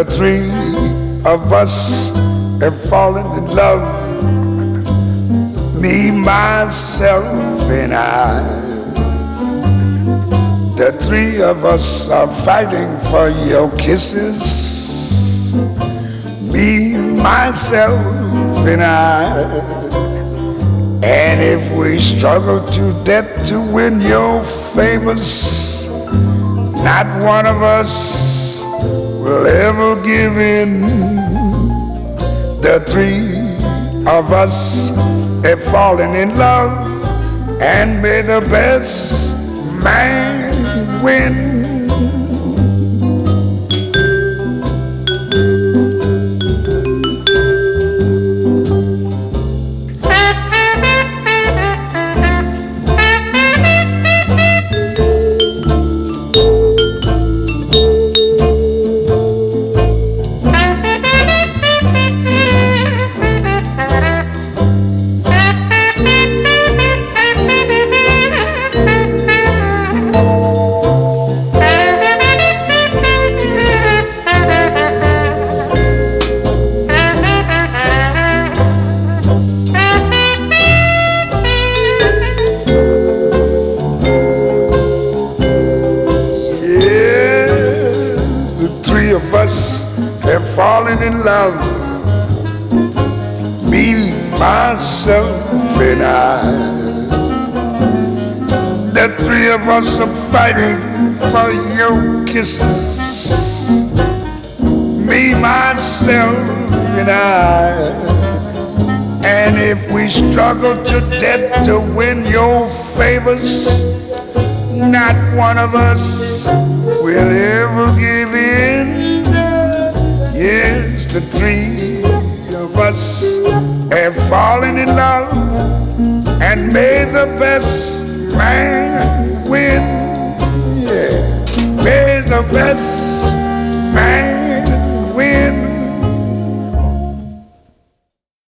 The three of us have fallen in love, me, myself, and I. The three of us are fighting for your kisses, me, myself, and I. And if we struggle to death to win your favors, not one of us will ever give in. The three of us have fallen in love, and may the best man win. Have fallen in love, me, myself, and I. The three of us are fighting for your kisses, me, myself, and I. And if we struggle to death to win your favors, not one of us will ever give in. Yes, the three of us have fallen in love, and may the best man win. Yeah, may the best